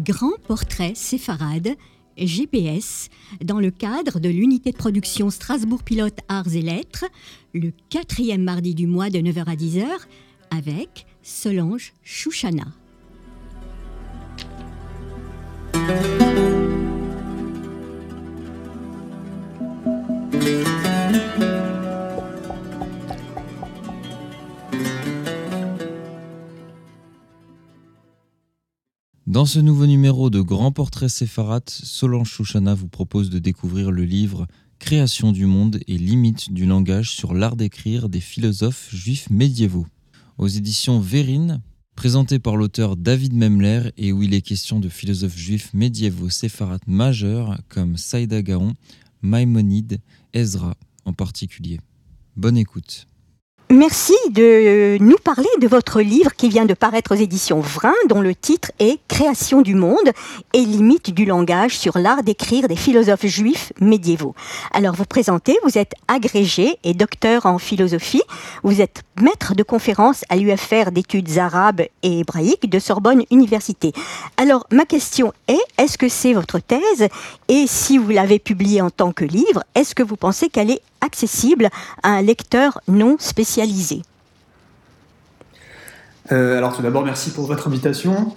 Grand Portrait Séfarade, GPS, dans le cadre de l'unité de production Strasbourg Pilote Arts et Lettres, le 4e mardi du mois de 9h à 10h, avec Solange Chouchana. Dans ce nouveau numéro de Grand Portrait Séfarade, Solange Chouchana vous propose de découvrir le livre « Création du monde et limites du langage sur l'art d'écrire des philosophes juifs médiévaux » aux éditions Vérine, présenté par l'auteur David Memler et où il est question de philosophes juifs médiévaux séfarades majeurs comme Saïda Gaon, Maïmonide, Ezra en particulier. Bonne écoute. Merci de nous parler de votre livre qui vient de paraître aux éditions Vrin, dont le titre est « Création du monde et limites du langage sur l'art d'écrire des philosophes juifs médiévaux ». Alors vous présentez, vous êtes agrégé et docteur en philosophie, vous êtes maître de conférence à l'UFR d'études arabes et hébraïques de Sorbonne Université. Alors ma question est, est-ce que c'est votre thèse? Et si vous l'avez publiée en tant que livre, est-ce que vous pensez qu'elle est accessible à un lecteur non spécialisé? Alors tout d'abord, merci pour votre invitation.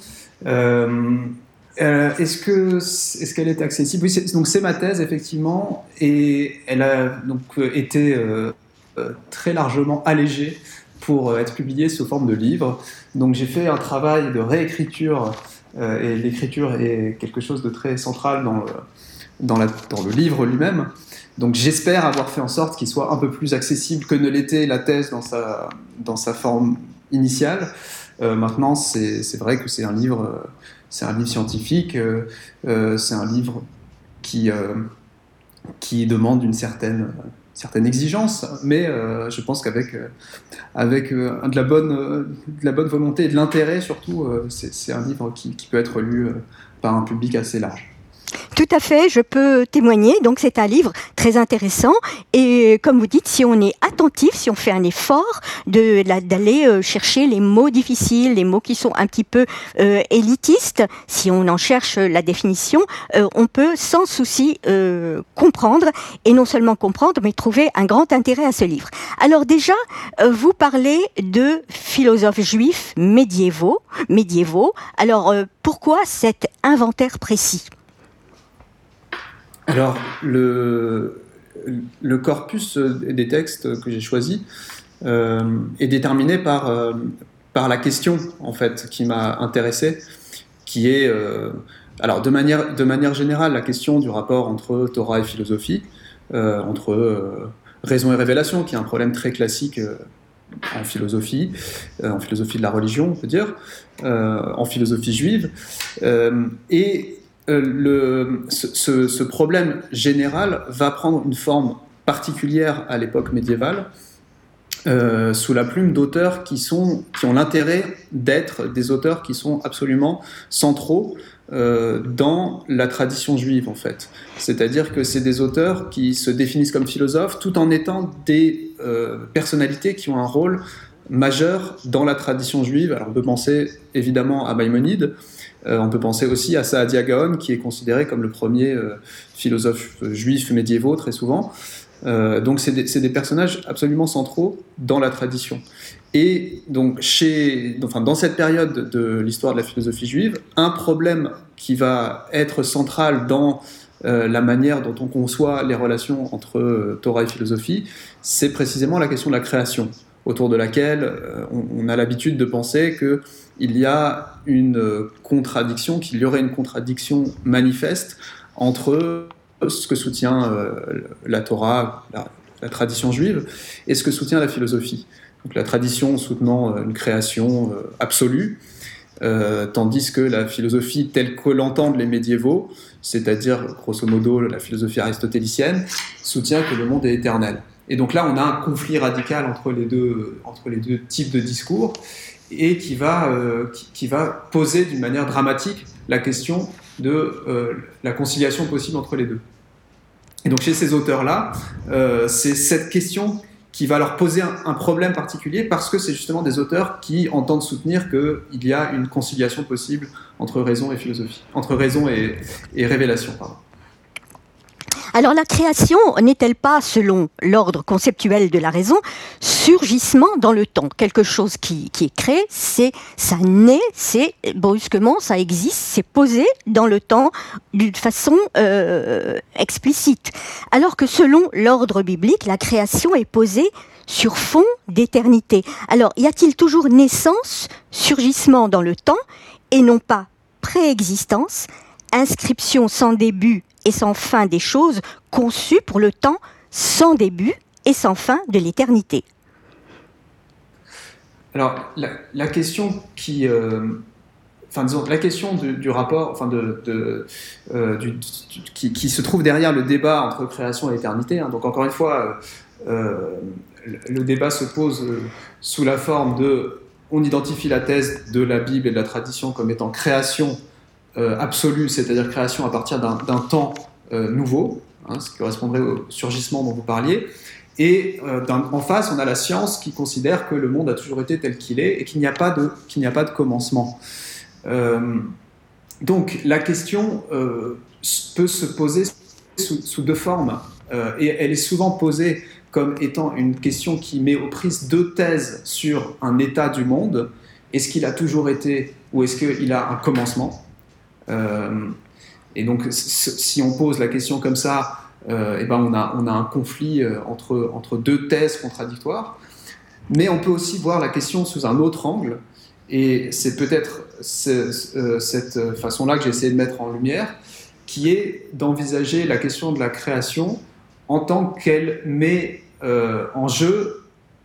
Est-ce qu'elle est accessible? Oui, c'est ma thèse, effectivement, et elle a donc été très largement allégée pour être publiée sous forme de livre. Donc j'ai fait un travail de réécriture, et l'écriture est quelque chose de très central dans le livre lui-même. Donc j'espère avoir fait en sorte qu'il soit un peu plus accessible que ne l'était la thèse dans sa forme initiale. Maintenant, c'est vrai que c'est un livre scientifique, c'est un livre qui demande une certaine exigence, mais je pense qu'avec de la bonne volonté et de l'intérêt surtout, c'est un livre qui peut être lu par un public assez large. Tout à fait, je peux témoigner. Donc c'est un livre très intéressant et comme vous dites, si on est attentif, si on fait un effort d'aller chercher les mots difficiles, les mots qui sont un petit peu élitistes, si on en cherche la définition, on peut sans souci comprendre, et non seulement comprendre, mais trouver un grand intérêt à ce livre. Alors déjà, vous parlez de philosophes juifs médiévaux. Alors pourquoi cet inventaire précis ? Alors, le corpus des textes que j'ai choisi est déterminé par la question, en fait, qui m'a intéressé, qui est, alors de manière générale, la question du rapport entre Torah et philosophie, entre raison et révélation, qui est un problème très classique en philosophie de la religion, on peut dire, en philosophie juive, et ce problème général va prendre une forme particulière à l'époque médiévale, sous la plume d'auteurs qui ont l'intérêt d'être des auteurs qui sont absolument centraux dans la tradition juive, en fait. C'est-à-dire que c'est des auteurs qui se définissent comme philosophes tout en étant des personnalités qui ont un rôle majeur dans la tradition juive. Alors on peut penser évidemment à Maïmonide, on peut penser aussi à Saadia Gaon, qui est considéré comme le premier philosophe juif médiévaux, très souvent. Donc c'est des personnages absolument centraux dans la tradition. Et donc dans cette période de l'histoire de la philosophie juive, un problème qui va être central dans la manière dont on conçoit les relations entre Torah et philosophie, c'est précisément la question de la création, autour de laquelle on a l'habitude de penser qu'il y a qu'il y aurait une contradiction manifeste entre ce que soutient la Torah, la tradition juive, et ce que soutient la philosophie. Donc la tradition soutenant une création absolue, tandis que la philosophie telle que l'entendent les médiévaux, c'est-à-dire grosso modo la philosophie aristotélicienne, soutient que le monde est éternel. Et donc là, on a un conflit radical entre les deux types de discours, et qui va poser d'une manière dramatique la question de la conciliation possible entre les deux. Et donc chez ces auteurs-là, c'est cette question qui va leur poser un problème particulier parce que c'est justement des auteurs qui entendent soutenir qu'il y a une conciliation possible entre raison et philosophie, entre raison et révélation, pardon. Alors la création n'est-elle pas, selon l'ordre conceptuel de la raison, surgissement dans le temps? Quelque chose qui est créé, ça naît, c'est brusquement, ça existe, c'est posé dans le temps d'une façon explicite. Alors que selon l'ordre biblique, la création est posée sur fond d'éternité. Alors y a-t-il toujours naissance, surgissement dans le temps, et non pas préexistence, inscription sans début et sans fin des choses conçues pour le temps sans début et sans fin de l'éternité? Alors, la question qui... disons, la question du rapport, qui se trouve derrière le débat entre création et éternité, hein, donc encore une fois, le débat se pose sous la forme de... On identifie la thèse de la Bible et de la tradition comme étant création absolue, c'est-à-dire création à partir d'un temps nouveau, hein, ce qui correspondrait au surgissement dont vous parliez. Et en face, on a la science qui considère que le monde a toujours été tel qu'il est et qu'il n'y a pas de commencement. Donc la question peut se poser sous deux formes, et elle est souvent posée comme étant une question qui met aux prises deux thèses sur un état du monde. Est-ce qu'il a toujours été ou est-ce qu'il a un commencement? Et donc si on pose la question comme ça, on a un conflit entre deux thèses contradictoires. Mais on peut aussi voir la question sous un autre angle, et c'est peut-être cette façon-là que j'ai essayé de mettre en lumière, qui est d'envisager la question de la création en tant qu'elle met en jeu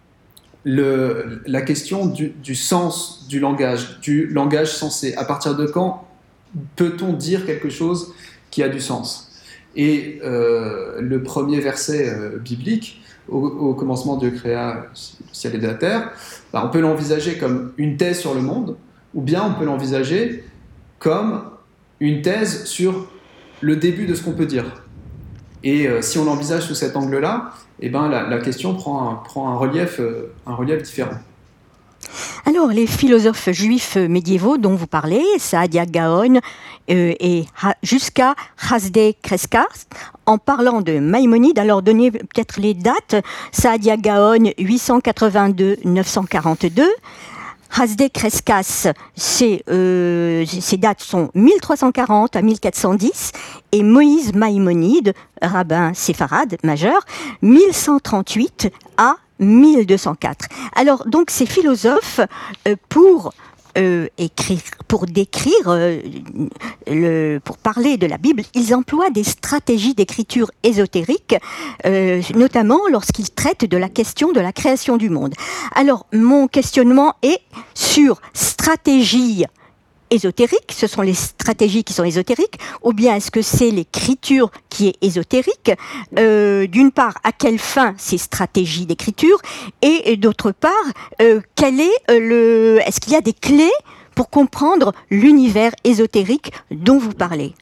la question du sens du langage sensé. À partir de quand peut-on dire quelque chose qui a du sens? Et le premier verset biblique, au commencement Dieu créa le ciel et la terre, on peut l'envisager comme une thèse sur le monde, ou bien on peut l'envisager comme une thèse sur le début de ce qu'on peut dire. Et si on l'envisage sous cet angle-là, la question prend un relief différent. Alors, les philosophes juifs médiévaux dont vous parlez, Saadia Gaon et jusqu'à Hasdai Crescas, en parlant de Maïmonide, alors donnez peut-être les dates. Saadia Gaon, 882-942. Hasdai Crescas, ces dates sont 1340 à 1410, et Moïse Maïmonide, rabbin séfarade majeur, 1138 à 1204. Alors, donc, ces philosophes, pour parler de la Bible, ils emploient des stratégies d'écriture ésotérique, notamment lorsqu'ils traitent de la question de la création du monde. Alors, mon questionnement est sur stratégie ésotérique, ce sont les stratégies qui sont ésotériques, ou bien est-ce que c'est l'écriture qui est ésotérique? D'une part, à quelle fin ces stratégies d'écriture? Et d'autre part, est-ce qu'il y a des clés pour comprendre l'univers ésotérique dont vous parlez?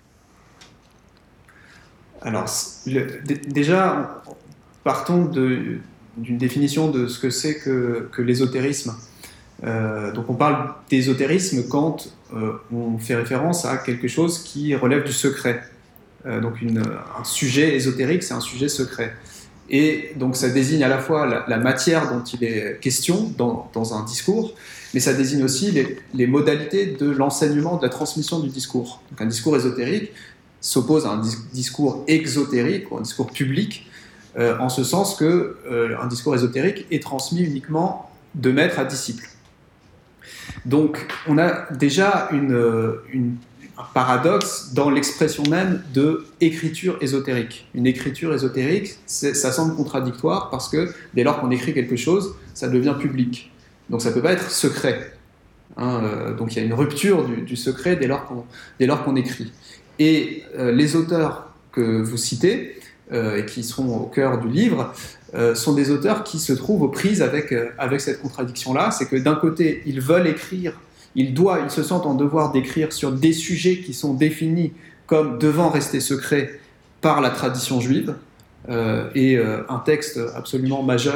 Alors, déjà, partons d'une définition de ce que c'est que l'ésotérisme. Donc on parle d'ésotérisme quand on fait référence à quelque chose qui relève du secret. Donc un sujet ésotérique, c'est un sujet secret. Et donc ça désigne à la fois la matière dont il est question dans un discours, mais ça désigne aussi les modalités de l'enseignement, de la transmission du discours. Donc un discours ésotérique s'oppose à un discours exotérique, ou un discours public, en ce sens qu'un discours ésotérique est transmis uniquement de maître à disciple. Donc, on a déjà un paradoxe dans l'expression même de écriture ésotérique. Une écriture ésotérique, ça semble contradictoire parce que dès lors qu'on écrit quelque chose, ça devient public. Donc, ça ne peut pas être secret. Donc, il y a une rupture du secret dès lors qu'on écrit. Et les auteurs que vous citez, et qui sont au cœur du livre, sont des auteurs qui se trouvent aux prises avec cette contradiction-là. C'est que d'un côté, ils veulent écrire, ils se sentent en devoir d'écrire sur des sujets qui sont définis comme devant rester secrets par la tradition juive, et un texte absolument majeur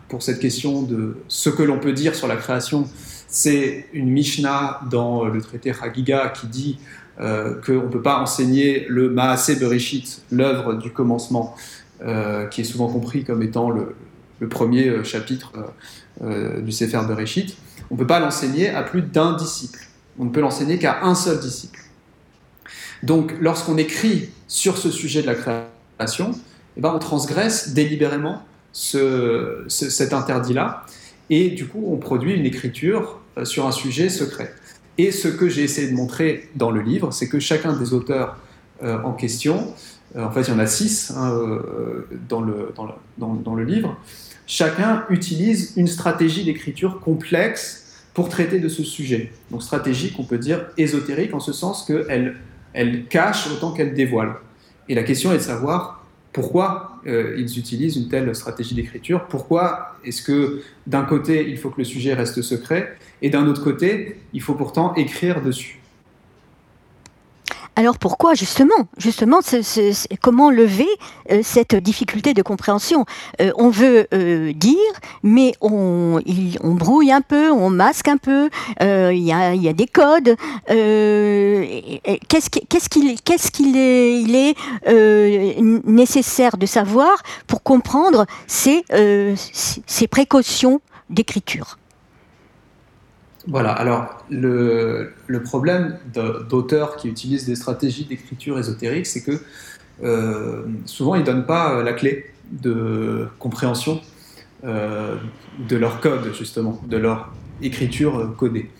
pour cette question de ce que l'on peut dire sur la création, c'est une Mishnah dans le traité Chagiga qui dit qu'on ne peut pas enseigner le Maaseh Bereshit, l'œuvre du commencement, qui est souvent compris comme étant le premier chapitre du Sefer Bereshit. On ne peut pas l'enseigner à plus d'un disciple. On ne peut l'enseigner qu'à un seul disciple. Donc, lorsqu'on écrit sur ce sujet de la création, eh ben, on transgresse délibérément cet interdit-là, et du coup, on produit une écriture sur un sujet secret. Et ce que j'ai essayé de montrer dans le livre, c'est que chacun des auteurs en question, en fait, il y en a 6 dans le livre, chacun utilise une stratégie d'écriture complexe pour traiter de ce sujet. Donc, stratégie qu'on peut dire ésotérique, en ce sens qu'elle cache autant qu'elle dévoile. Et la question est de savoir pourquoi ils utilisent une telle stratégie d'écriture, pourquoi est-ce que d'un côté il faut que le sujet reste secret et d'un autre côté il faut pourtant écrire dessus. Alors pourquoi justement comment lever cette difficulté de compréhension? On veut dire, mais on brouille un peu, on masque un peu, il y a des codes. Qu'est-ce qu'il est nécessaire de savoir pour comprendre ces précautions d'écriture? Voilà, alors le problème d'auteurs qui utilisent des stratégies d'écriture ésotérique, c'est que souvent ils ne donnent pas la clé de compréhension de leur code, justement, de leur écriture codée.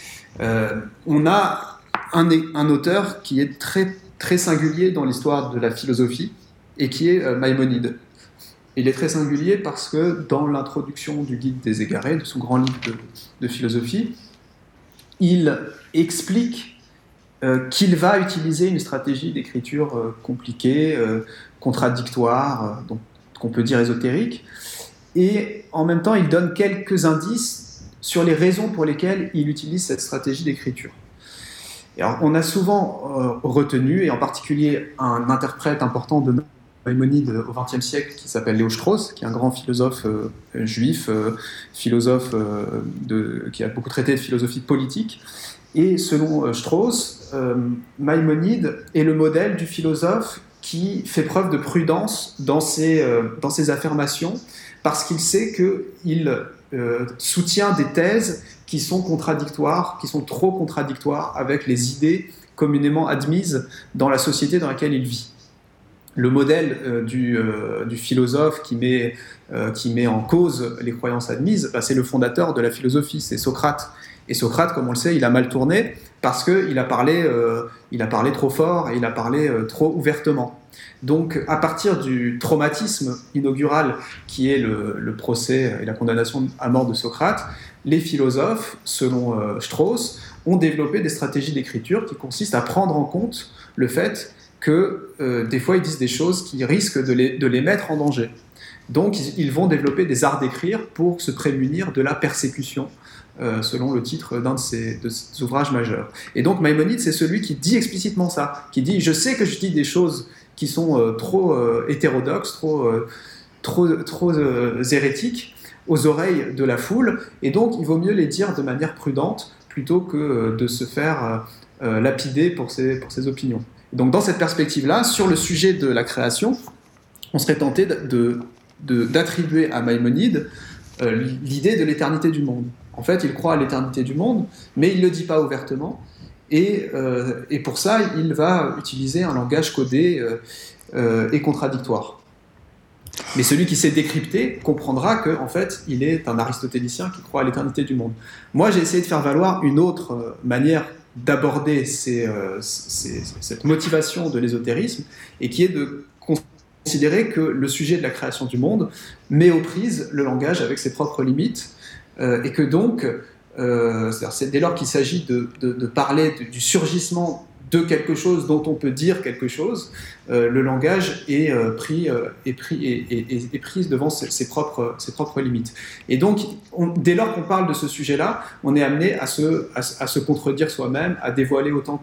On a un auteur qui est très, très singulier dans l'histoire de la philosophie et qui est Maïmonide. Il est très singulier parce que dans l'introduction du Guide des Égarés, de son grand livre de philosophie, il explique qu'il va utiliser une stratégie d'écriture compliquée, contradictoire, donc qu'on peut dire ésotérique, et en même temps il donne quelques indices sur les raisons pour lesquelles il utilise cette stratégie d'écriture. Et alors, on a souvent retenu, et en particulier un interprète important de Maïmonide au XXe siècle qui s'appelle Léo Strauss, qui est un grand philosophe juif, philosophe qui a beaucoup traité de philosophie politique. Et selon Strauss, Maïmonide est le modèle du philosophe qui fait preuve de prudence dans ses affirmations, parce qu'il sait qu'il soutient des thèses qui sont contradictoires, qui sont trop contradictoires avec les idées communément admises dans la société dans laquelle il vit. Le modèle du philosophe qui met en cause les croyances admises, c'est le fondateur de la philosophie, c'est Socrate. Et Socrate, comme on le sait, il a mal tourné parce qu'il a parlé trop fort et il a parlé trop ouvertement. Donc, à partir du traumatisme inaugural qui est le procès et la condamnation à mort de Socrate, les philosophes, selon Strauss, ont développé des stratégies d'écriture qui consistent à prendre en compte le fait que des fois ils disent des choses qui risquent de les mettre en danger. Donc ils vont développer des arts d'écrire pour se prémunir de la persécution, selon le titre d'un de ses ouvrages majeurs. Et donc Maïmonide, c'est celui qui dit explicitement ça, qui dit « je sais que je dis des choses qui sont trop hétérodoxes, trop hérétiques aux oreilles de la foule, et donc il vaut mieux les dire de manière prudente plutôt que de se faire lapider pour ses opinions ». Donc dans cette perspective-là, sur le sujet de la création, on serait tenté d'attribuer à Maïmonide l'idée de l'éternité du monde. En fait, il croit à l'éternité du monde, mais il ne le dit pas ouvertement, et pour ça, il va utiliser un langage codé et contradictoire. Mais celui qui sait décrypter comprendra qu'en fait, il est un aristotélicien qui croit à l'éternité du monde. Moi, j'ai essayé de faire valoir une autre manière d'aborder cette motivation de l'ésotérisme, et qui est de considérer que le sujet de la création du monde met aux prises le langage avec ses propres limites, et que donc, c'est dès lors qu'il s'agit de parler du surgissement de quelque chose dont on peut dire quelque chose, le langage est pris devant ses propres limites. Et donc, dès lors qu'on parle de ce sujet-là, on est amené à se contredire soi-même, à dévoiler autant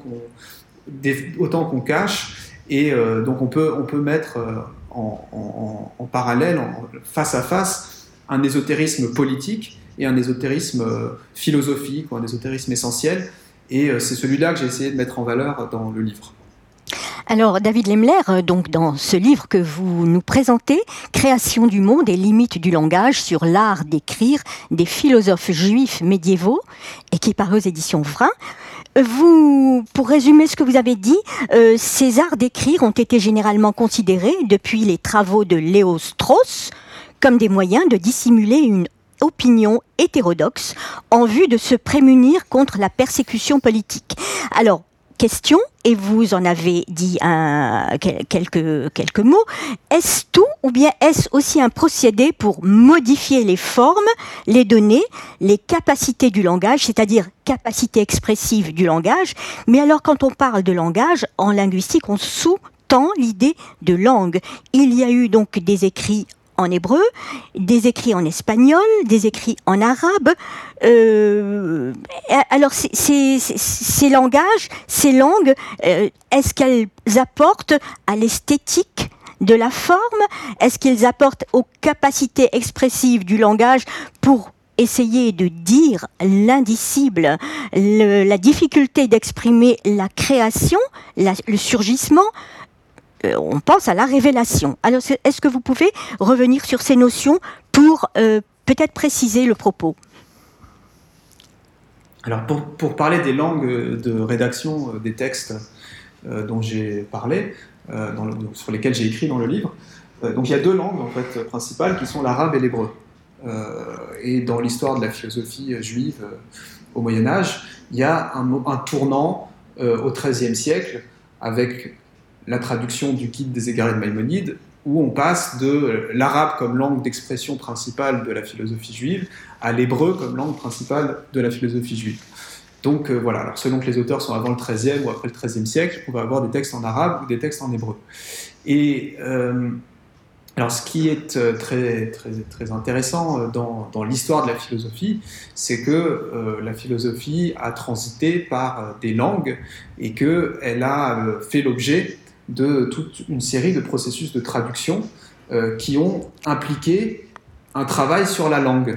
qu'on cache, et donc on peut mettre en parallèle, face à face, un ésotérisme politique et un ésotérisme philosophique, ou un ésotérisme essentiel. Et c'est celui-là que j'ai essayé de mettre en valeur dans le livre. Alors, David Lemler, donc dans ce livre que vous nous présentez, Création du monde et limites du langage sur l'art d'écrire des philosophes juifs médiévaux, et qui est paru aux éditions Vrin, pour résumer ce que vous avez dit, ces arts d'écrire ont été généralement considérés, depuis les travaux de Léo Strauss, comme des moyens de dissimuler une opinion hétérodoxe en vue de se prémunir contre la persécution politique. Alors, question, et vous en avez dit quelques mots, est-ce tout ou bien est-ce aussi un procédé pour modifier les formes, les données, les capacités du langage, c'est-à-dire capacité expressive du langage? Mais alors quand on parle de langage, en linguistique, on sous-tend l'idée de langue. Il y a eu donc des écrits en hébreu, des écrits en espagnol, des écrits en arabe. Alors, ces langages, ces langues, est-ce qu'elles apportent à l'esthétique de la forme? Est-ce qu'ils apportent aux capacités expressives du langage pour essayer de dire l'indicible, la difficulté d'exprimer la création, le surgissement? On pense à la révélation. Alors, est-ce que vous pouvez revenir sur ces notions pour peut-être préciser le propos? Alors, pour parler des langues de rédaction des textes dont j'ai parlé, sur lesquels j'ai écrit dans le livre, donc il y a deux langues en fait, principales qui sont l'arabe et l'hébreu. Et dans l'histoire de la philosophie juive au Moyen-Âge, il y a un tournant au XIIIe siècle avec la traduction du Guide des égarés de Maïmonide, où on passe de l'arabe comme langue d'expression principale de la philosophie juive à l'hébreu comme langue principale de la philosophie juive. Donc voilà, alors selon que les auteurs sont avant le XIIIe ou après le XIIIe siècle, on va avoir des textes en arabe ou des textes en hébreu. Et alors ce qui est très, très, très intéressant dans l'histoire de la philosophie, c'est que la philosophie a transité par des langues et qu'elle a fait l'objet de toute une série de processus de traduction qui ont impliqué un travail sur la langue.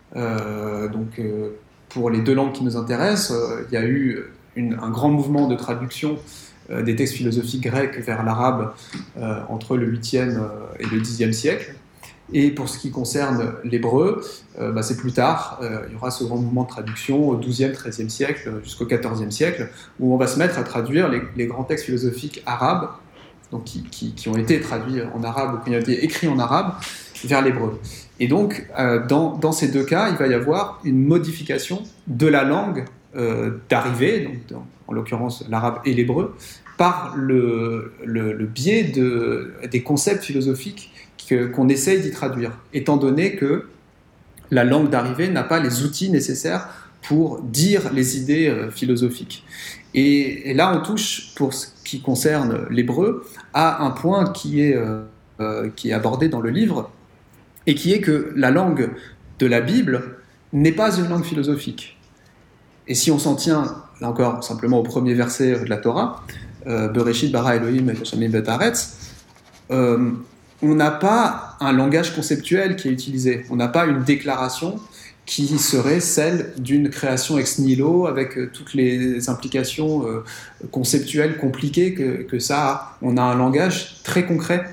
Pour les deux langues qui nous intéressent, il y a eu un grand mouvement de traduction des textes philosophiques grecs vers l'arabe entre le 8e et le 10e siècle. Et pour ce qui concerne l'hébreu, c'est plus tard, il y aura ce grand mouvement de traduction au 12e, 13e siècle jusqu'au 14e siècle, où on va se mettre à traduire les grands textes philosophiques arabes, donc qui ont été traduits en arabe ou qui ont été écrits en arabe, vers l'hébreu. Et donc, dans ces deux cas, il va y avoir une modification de la langue d'arrivée, donc en l'occurrence l'arabe et l'hébreu, par le biais des concepts philosophiques qu'on essaye d'y traduire, étant donné que la langue d'arrivée n'a pas les outils nécessaires pour dire les idées philosophiques. Et là, on touche, pour ce qui concerne l'hébreu, à un point qui est abordé dans le livre, et qui est que la langue de la Bible n'est pas une langue philosophique. Et si on s'en tient, là encore, simplement au premier verset de la Torah, Bereshit bara Elohim et Hashamim bet haaretz, on n'a pas un langage conceptuel qui est utilisé. On n'a pas une déclaration qui serait celle d'une création ex nihilo avec toutes les implications conceptuelles compliquées que ça a. On a un langage très concret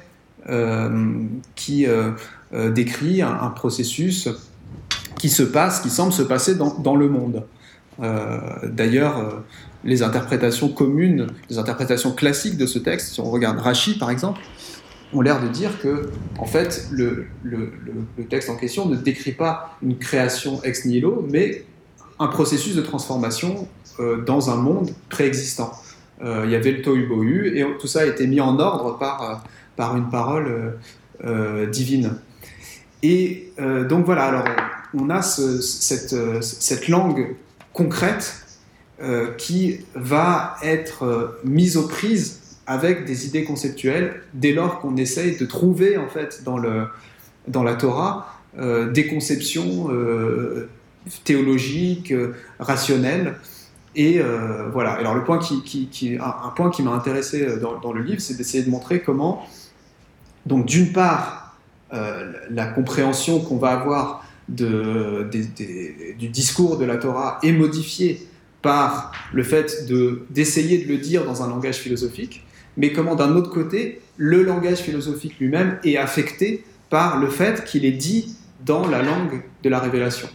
qui décrit un processus qui semble se passer dans le monde. D'ailleurs, les interprétations communes, les interprétations classiques de ce texte, si on regarde Rashi par exemple, ont l'air de dire que, en fait, le texte en question ne décrit pas une création ex nihilo, mais un processus de transformation dans un monde préexistant. Il y avait le tohu bohu, et tout ça a été mis en ordre par une parole divine. Et donc voilà, alors on a cette langue concrète qui va être mise aux prises avec des idées conceptuelles dès lors qu'on essaye de trouver en fait dans la Torah des conceptions théologiques, rationnelles. Et voilà. Alors le point un point qui m'a intéressé dans le livre, c'est d'essayer de montrer comment, donc d'une part, la compréhension qu'on va avoir du discours de la Torah est modifiée par le fait d'essayer de le dire dans un langage philosophique, mais comment d'un autre côté, le langage philosophique lui-même est affecté par le fait qu'il est dit dans la langue de la révélation.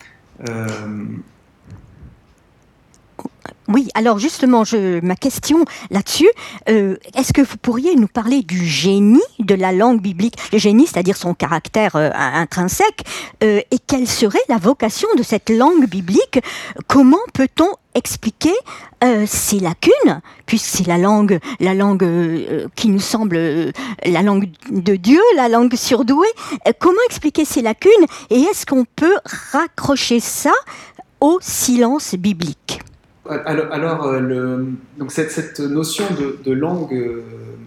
Oui, alors justement, ma question là-dessus, est-ce que vous pourriez nous parler du génie de la langue biblique, le génie, c'est-à-dire son caractère intrinsèque, et quelle serait la vocation de cette langue biblique? Comment peut-on expliquer ces lacunes, puisque c'est la langue qui nous semble la langue de Dieu, la langue surdouée? Comment expliquer ces lacunes, et est-ce qu'on peut raccrocher ça au silence biblique? Alors, donc cette notion de langue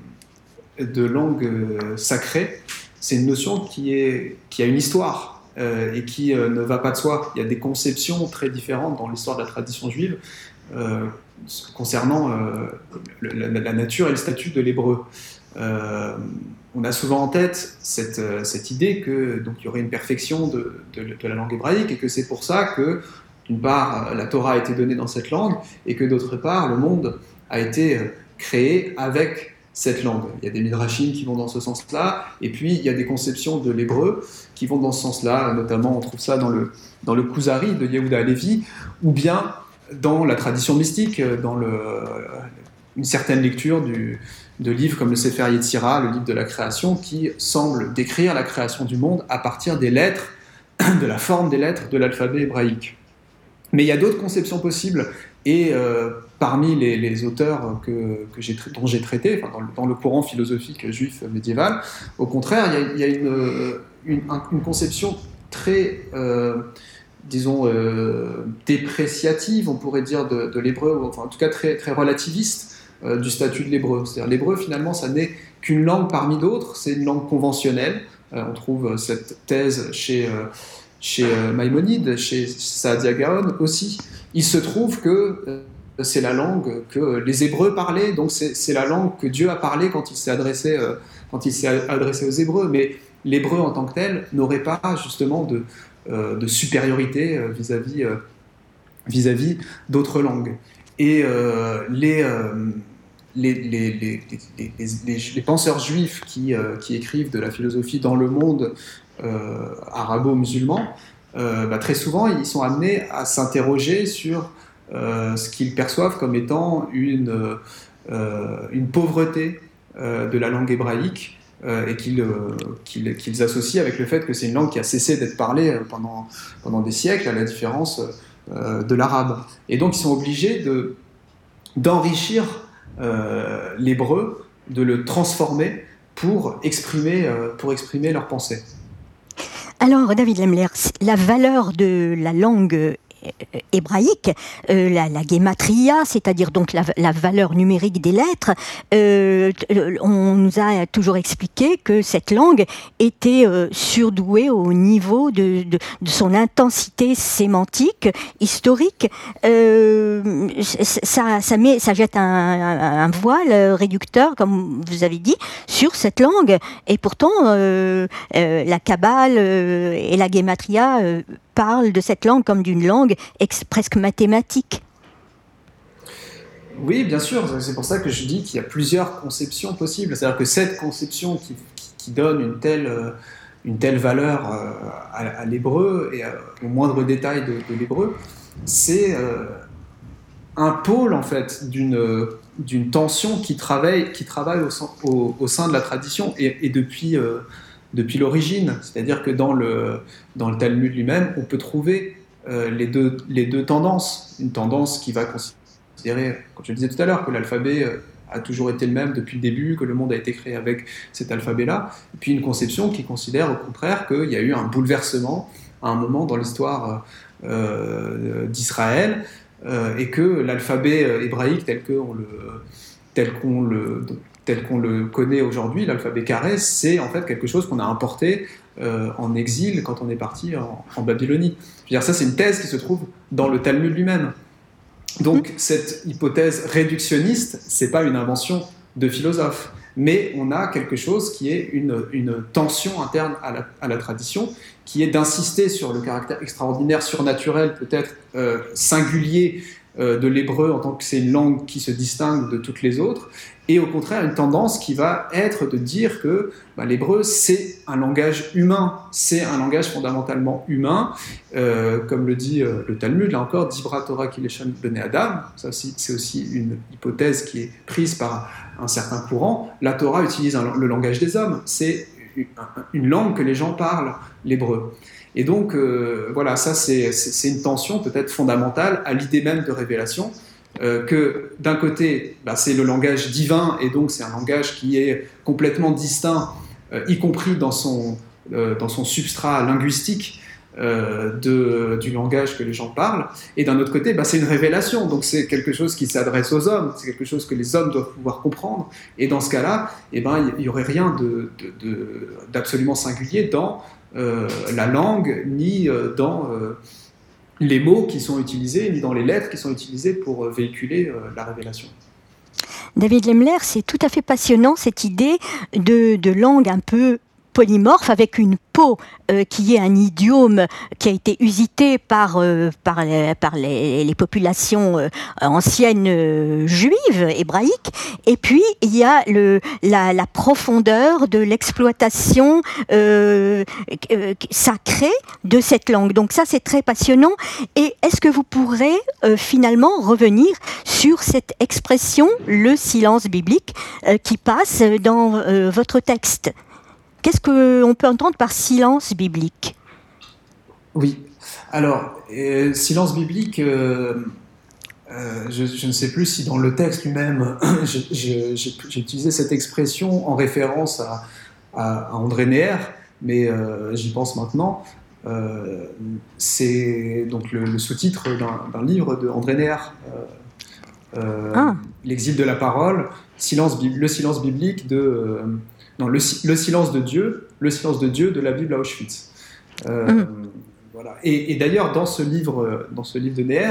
sacrée, c'est une notion qui a une histoire et qui ne va pas de soi. Il y a des conceptions très différentes dans l'histoire de la tradition juive concernant la nature et le statut de l'hébreu. On a souvent en tête cette idée que donc il y aurait une perfection de la langue hébraïque et que c'est pour ça que d'une part, la Torah a été donnée dans cette langue, et que d'autre part, le monde a été créé avec cette langue. Il y a des midrashim qui vont dans ce sens-là, et puis il y a des conceptions de l'hébreu qui vont dans ce sens-là, notamment on trouve ça dans le Kuzari de Yehuda Halevi, ou bien dans la tradition mystique, dans une certaine lecture de livres comme le Sefer Yetzira, le livre de la création, qui semble décrire la création du monde à partir des lettres, de la forme des lettres de l'alphabet hébraïque. Mais il y a d'autres conceptions possibles, et parmi les auteurs dont j'ai traité, enfin, dans le courant philosophique juif médiéval, au contraire, il y a une conception très, dépréciative, on pourrait dire, de l'hébreu, enfin, en tout cas très, très relativiste du statut de l'hébreu. C'est-à-dire l'hébreu, finalement, ça n'est qu'une langue parmi d'autres, c'est une langue conventionnelle. On trouve cette thèse chez Maïmonide, chez Saadia Gaon aussi. Il se trouve que c'est la langue que les Hébreux parlaient, donc c'est la langue que Dieu a parlé quand il s'est adressé aux Hébreux. Mais l'hébreu en tant que tel n'aurait pas justement de supériorité vis-à-vis d'autres langues. Et les penseurs juifs qui écrivent de la philosophie dans le monde arabo-musulmans, très souvent ils sont amenés à s'interroger sur ce qu'ils perçoivent comme étant une pauvreté de la langue hébraïque et qu'ils associent avec le fait que c'est une langue qui a cessé d'être parlée pendant des siècles, à la différence de l'arabe. Et donc ils sont obligés d'enrichir l'hébreu, de le transformer pour exprimer leurs pensées. Alors, David Lemler, la valeur de la langue hébraïque, la guématria, c'est-à-dire donc la valeur numérique des lettres, on nous a toujours expliqué que cette langue était surdouée au niveau de son intensité sémantique, historique. Ça jette un voile réducteur, comme vous avez dit, sur cette langue. Et pourtant, la Kabbale et la guématria parlent de cette langue comme d'une langue presque mathématique. Oui, bien sûr, c'est pour ça que je dis qu'il y a plusieurs conceptions possibles. C'est-à-dire que cette conception qui donne une telle valeur à l'hébreu et au moindre détail de l'hébreu, c'est un pôle en fait d'une tension qui travaille au sein de la tradition et depuis l'origine. C'est-à-dire que dans le Talmud lui-même, on peut trouver les deux tendances. Une tendance qui va considérer, comme je le disais tout à l'heure, que l'alphabet a toujours été le même depuis le début, que le monde a été créé avec cet alphabet-là, et puis une conception qui considère au contraire qu'il y a eu un bouleversement à un moment dans l'histoire d'Israël, et que l'alphabet hébraïque tel qu'on le connaît aujourd'hui, l'alphabet carré, c'est en fait quelque chose qu'on a importé en exil quand on est parti en Babylonie. Je veux dire, ça, c'est une thèse qui se trouve dans le Talmud lui-même. Donc, cette hypothèse réductionniste, c'est pas une invention de philosophe, mais on a quelque chose qui est une tension interne à la tradition, qui est d'insister sur le caractère extraordinaire, surnaturel, peut-être singulier de l'hébreu en tant que c'est une langue qui se distingue de toutes les autres, et au contraire une tendance qui va être de dire que l'hébreu c'est un langage humain, c'est un langage fondamentalement humain, comme le dit le Talmud, là encore, Dibra Torah Kileshan Bnei Adam, ça c'est aussi une hypothèse qui est prise par un certain courant, la Torah utilise le langage des hommes, c'est une langue que les gens parlent, l'hébreu. Et donc, voilà, ça c'est une tension peut-être fondamentale à l'idée même de révélation, que d'un côté, c'est le langage divin, et donc c'est un langage qui est complètement distinct, y compris dans son substrat linguistique du langage que les gens parlent, et d'un autre côté, c'est une révélation, donc c'est quelque chose qui s'adresse aux hommes, c'est quelque chose que les hommes doivent pouvoir comprendre, et dans ce cas-là, il n'y aurait rien d'absolument singulier dans la langue, ni dans les mots qui sont utilisés, ni dans les lettres qui sont utilisées pour véhiculer la révélation. David Lemler, c'est tout à fait passionnant cette idée de langue un peu polymorphe avec une peau qui est un idiome qui a été usité par les populations anciennes juives, hébraïques, et puis il y a la profondeur de l'exploitation sacrée de cette langue. Donc ça c'est très passionnant. Et est-ce que vous pourrez finalement revenir sur cette expression, le silence biblique, qui passe dans votre texte? Qu'est-ce qu'on peut entendre par silence biblique? Oui, alors, silence biblique, je ne sais plus si dans le texte lui-même, j'ai utilisé cette expression en référence à André Neher, mais j'y pense maintenant. C'est donc le sous-titre d'un livre de André Neher, L'exil de la parole, le silence biblique de... Non, le silence de Dieu de la Bible à Auschwitz. Voilà. Et d'ailleurs, dans ce livre de Neher,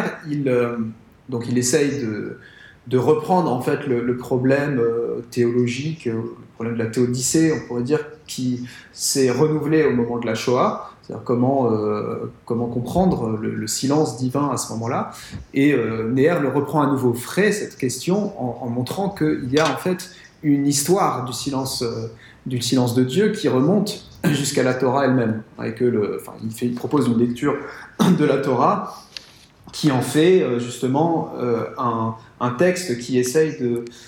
il essaye de reprendre en fait le problème théologique, le problème de la théodicée, on pourrait dire, qui s'est renouvelé au moment de la Shoah. C'est-à-dire comment comprendre le silence divin à ce moment-là. Et Neher le reprend à nouveau frais, cette question, en montrant qu'il y a en fait une histoire du silence de Dieu qui remonte jusqu'à la Torah elle-même. Et il propose une lecture de la Torah qui en fait justement un texte qui essaye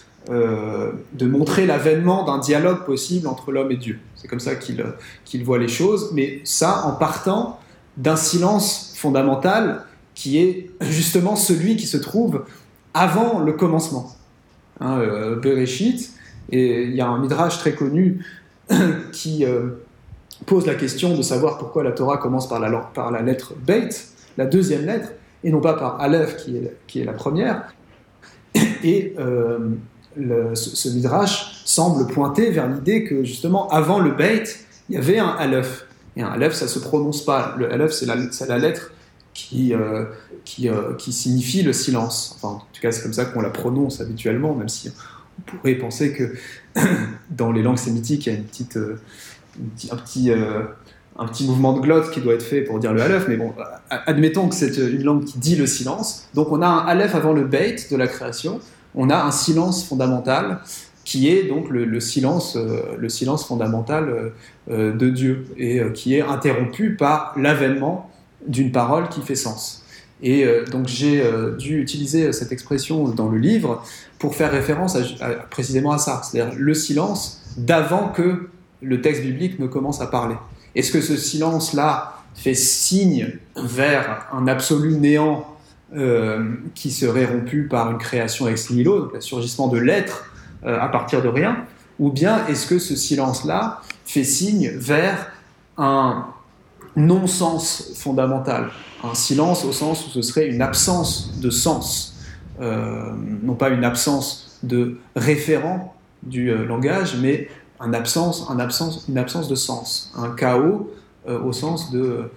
de montrer l'avènement d'un dialogue possible entre l'homme et Dieu. C'est comme ça qu'il voit les choses, mais ça en partant d'un silence fondamental qui est justement celui qui se trouve avant le commencement. Bereshit. Et il y a un midrash très connu qui pose la question de savoir pourquoi la Torah commence par la lettre Beit, la deuxième lettre, et non pas par Aleph qui est la première. Et ce midrash semble pointer vers l'idée que justement avant le Beit, il y avait un Aleph. Et un Aleph, ça ne se prononce pas. Le Aleph, c'est la lettre qui signifie le silence. Enfin, en tout cas, c'est comme ça qu'on la prononce habituellement, même si on pourrait penser que dans les langues sémitiques, il y a un petit mouvement de glotte qui doit être fait pour dire le Aleph, mais bon, admettons que c'est une langue qui dit le silence. Donc on a un Aleph avant le Beit de la création, on a un silence fondamental qui est donc le silence fondamental de Dieu, et qui est interrompu par l'avènement d'une parole qui fait sens. Et donc j'ai dû utiliser cette expression dans le livre pour faire référence précisément à ça, c'est-à-dire le silence d'avant que le texte biblique ne commence à parler. Est-ce que ce silence-là fait signe vers un absolu néant qui serait rompu par une création ex nihilo, donc le surgissement de l'être à partir de rien, ou bien est-ce que ce silence-là fait signe vers un non-sens fondamental, un silence au sens où ce serait une absence de sens, non pas une absence de référent du langage, mais une absence de sens, un chaos au sens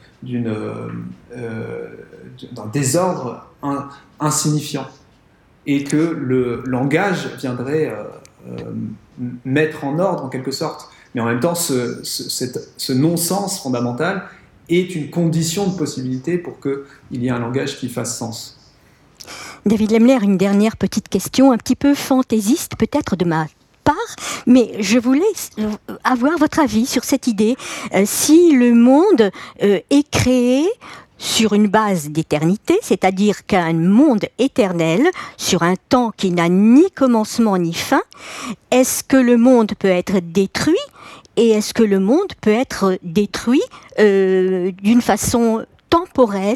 d'un désordre insignifiant, et que le langage viendrait mettre en ordre en quelque sorte. Mais en même temps, ce non-sens fondamental est une condition de possibilité pour qu'il y ait un langage qui fasse sens. David Lemler, une dernière petite question, un petit peu fantaisiste peut-être de ma part, mais je voulais avoir votre avis sur cette idée. Si le monde est créé sur une base d'éternité, c'est-à-dire qu'un monde éternel, sur un temps qui n'a ni commencement ni fin, est-ce que le monde peut être détruit ? Et est-ce que le monde peut être détruit d'une façon temporaire,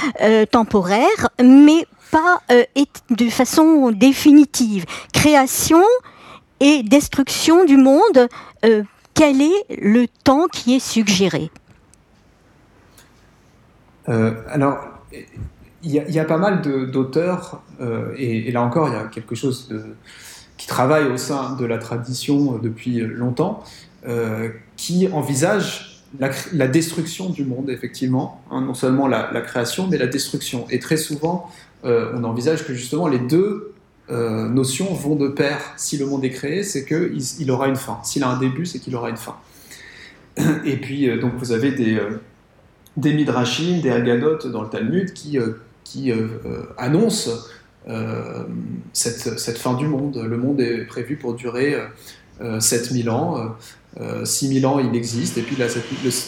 mais pas de façon définitive? Création et destruction du monde, quel est le temps qui est suggéré ? Alors, il y a pas mal d'auteurs, et là encore, il y a quelque chose qui travaille au sein de la tradition depuis longtemps, qui envisage la destruction du monde, effectivement, hein, non seulement la création, mais la destruction. Et très souvent, on envisage que justement les deux notions vont de pair. Si le monde est créé, c'est qu'il aura une fin. S'il a un début, c'est qu'il aura une fin. Et puis, donc, vous avez des midrashim, des Haggadot dans le Talmud qui annoncent cette fin du monde. Le monde est prévu pour durer 7000 ans. 6000 ans, il existe, et puis le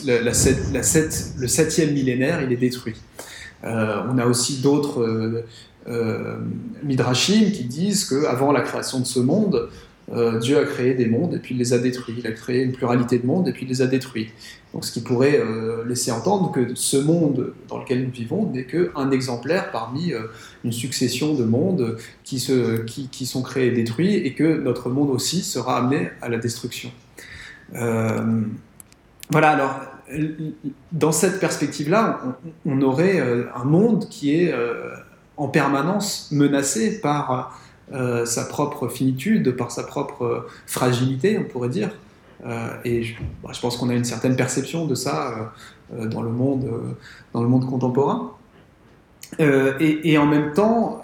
7e millénaire, il est détruit. On a aussi d'autres midrashim qui disent qu'avant la création de ce monde, Dieu a créé des mondes et puis il les a détruits. Il a créé une pluralité de mondes et puis il les a détruits. Donc, ce qui pourrait laisser entendre que ce monde dans lequel nous vivons n'est qu'un exemplaire parmi une succession de mondes qui sont créés et détruits, et que notre monde aussi sera amené à la destruction. Voilà, alors, dans cette perspective-là, on aurait un monde qui est en permanence menacé par sa propre finitude, par sa propre fragilité, on pourrait dire. Et je pense qu'on a une certaine perception de ça dans le monde contemporain. Et en même temps,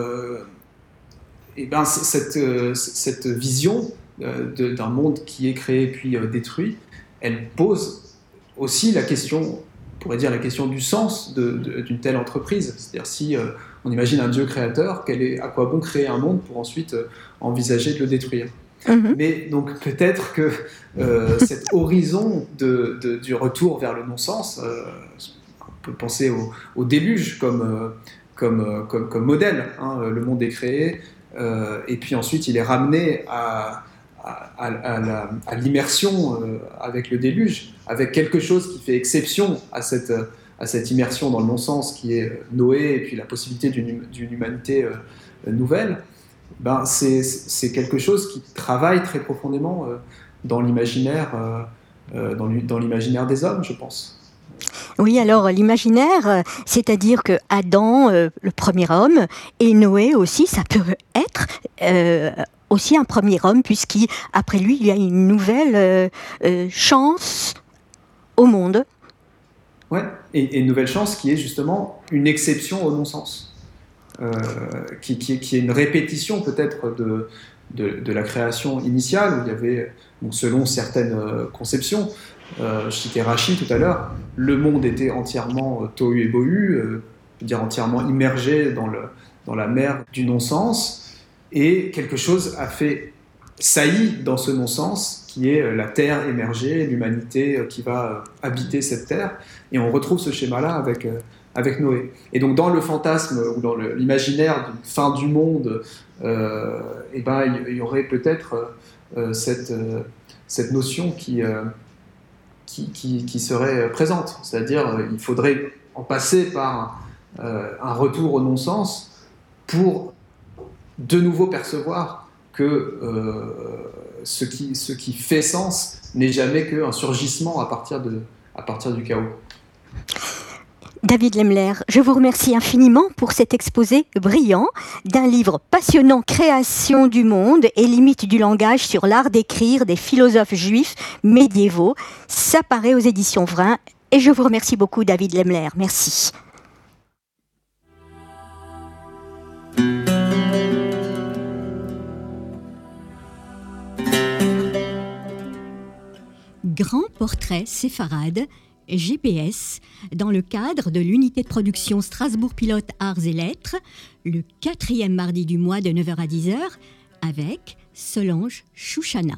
cette vision d'un monde qui est créé puis détruit, elle pose aussi la question, on pourrait dire la question du sens d'une telle entreprise. C'est-à-dire, si on imagine un Dieu créateur, à quoi bon créer un monde pour ensuite envisager de le détruire ? Mais donc peut-être que cet horizon du retour vers le non-sens, on peut penser au déluge comme modèle. Hein. Le monde est créé, et puis ensuite il est ramené à l'immersion avec le déluge, avec quelque chose qui fait exception à cette immersion dans le non-sens qui est Noé, et puis la possibilité d'une humanité nouvelle. C'est quelque chose qui travaille très profondément dans l'imaginaire des hommes, je pense. Oui, alors l'imaginaire, c'est-à-dire que Adam, le premier homme, et Noé aussi, ça peut être aussi un premier homme, puisqu'après lui, il y a une nouvelle chance au monde. Ouais, et une nouvelle chance qui est justement une exception au non-sens. Qui est une répétition peut-être de la création initiale, où il y avait, selon certaines conceptions, je citais Rachi tout à l'heure, le monde était entièrement tohu et bohu, dire entièrement immergé dans la mer du non-sens, et quelque chose a fait saillie dans ce non-sens, qui est la terre émergée, l'humanité qui va habiter cette terre, et on retrouve ce schéma-là avec Noé. Et donc dans le fantasme ou dans l'imaginaire d'une fin du monde, il y aurait peut-être cette notion qui serait présente. C'est-à-dire il faudrait en passer par un retour au non-sens pour de nouveau percevoir que ce qui fait sens n'est jamais qu'un surgissement à partir du chaos. David Lemler, je vous remercie infiniment pour cet exposé brillant d'un livre passionnant, Création du monde et limites du langage sur l'art d'écrire des philosophes juifs médiévaux. Ça paraît aux éditions Vrin et je vous remercie beaucoup, David Lemler. Merci. Grand portrait séfarade, GPS, dans le cadre de l'unité de production Strasbourg Pilote Arts et Lettres, le 4e mardi du mois de 9h à 10h, avec Solange Chouchana.